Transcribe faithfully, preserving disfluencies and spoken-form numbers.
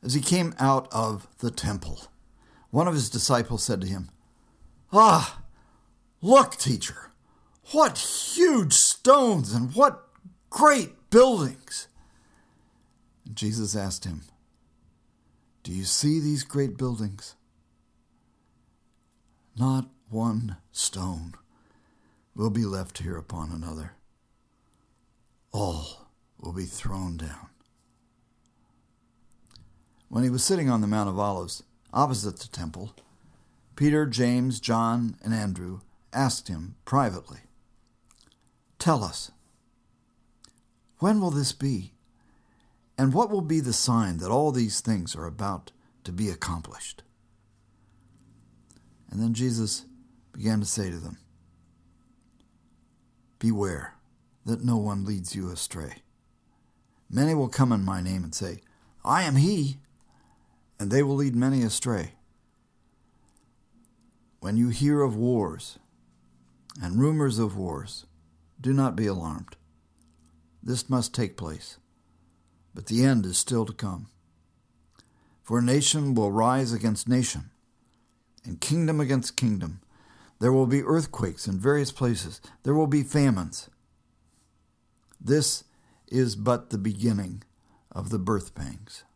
As he came out of the temple, one of his disciples said to him, "Ah, look, teacher, what huge stones and what great buildings!" And Jesus asked him, "Do you see these great buildings? Not one stone will be left here upon another. All will be thrown down." When he was sitting on the Mount of Olives, opposite the temple, Peter, James, John, and Andrew asked him privately, "Tell us, when will this be? And what will be the sign that all these things are about to be accomplished?" And then Jesus began to say to them, "Beware that no one leads you astray. Many will come in my name and say, 'I am he,' and they will lead many astray. When you hear of wars and rumors of wars, do not be alarmed. This must take place, but the end is still to come. For nation will rise against nation, and kingdom against kingdom. There will be earthquakes in various places. There will be famines. This is but the beginning of the birth pangs."